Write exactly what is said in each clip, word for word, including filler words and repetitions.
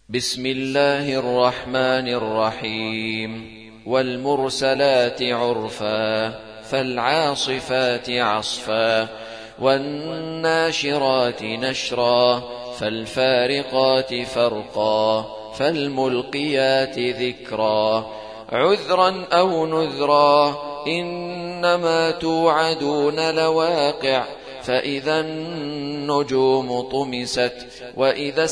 بسم الله الرحمن الرحيم والمرسلات عرفا فالعاصفات عصفا والناشرات نشرا فالفارقات فرقا فالملقيات ذكرا عذرا أو نذرا إنما توعدون لواقع فإذا النجوم طمست وإذا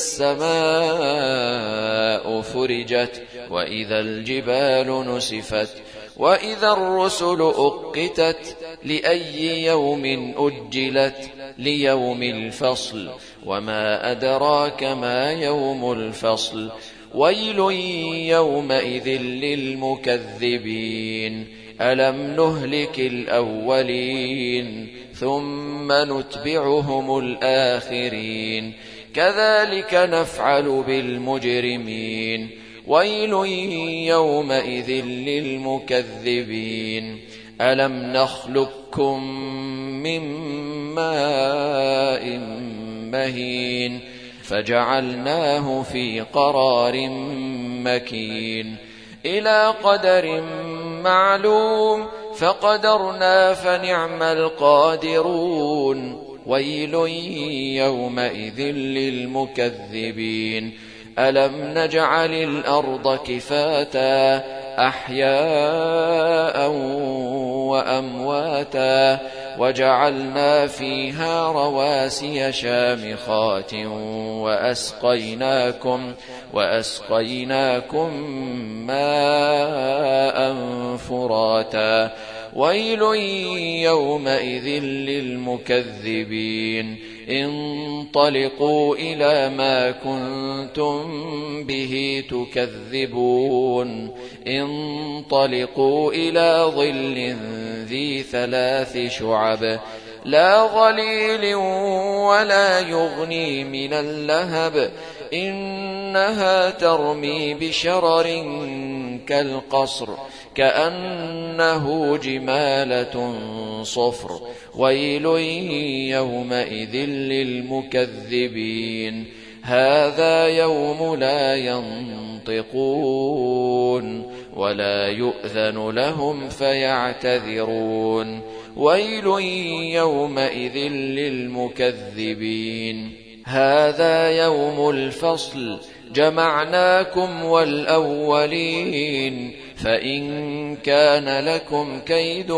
السماء فرجت وإذا الجبال نسفت وإذا الرسل أقتت لأي يوم أجلت ليوم الفصل وما أدراك ما يوم الفصل ويل يومئذ للمكذبين ألم نهلك الأولين ثم نتبعهم الآخرين كذلك نفعل بالمجرمين ويل يومئذ للمكذبين ألم نخلقكم من ماء مهين فجعلناه في قرار مكين إلى قدر معلوم فقدرنا فنعم القادرون ويل يومئذ للمكذبين ألم نجعل الأرض كفاتا أحياء وأمواتا وجعلنا فيها رواسي شامخات وأسقيناكم وأسقيناكم ماء فراتا ويل يومئذ للمكذبين انطلقوا إلى ما كنتم به تكذبون انطلقوا إلى ظل ذي ثلاث شعب لا ظليل ولا يغني من اللهب إنها ترمي بشرر كالقصر كأنه جمالة صفر ويل يومئذ للمكذبين هذا يوم لا ينطقون ولا يؤذن لهم فيعتذرون ويل يومئذ للمكذبين هذا يوم الفصل جمعناكم والأولين فإن كان لكم كيد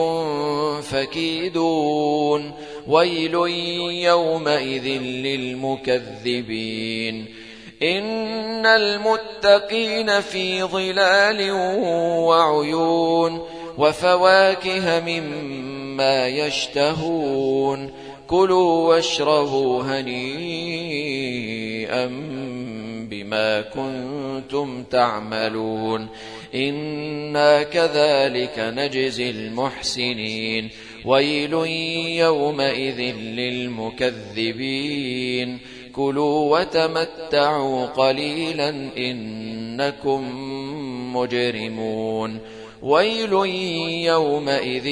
فكيدون ويل يومئذ للمكذبين إن المتقين في ظلال وعيون وفواكه مما يشتهون كلوا واشربوا هنيئا بما كنتم تعملون إنا كذلك نجزي المحسنين ويل يومئذ للمكذبين كلوا وتمتعوا قليلا إنكم مجرمون ويل يومئذ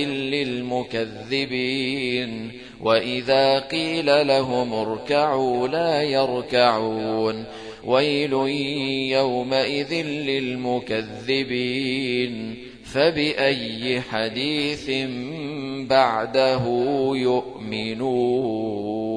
للمكذبين وإذا قيل لهم اركعوا لا يركعون ويل يومئذ للمكذبين فبأي حديث بعده يؤمنون.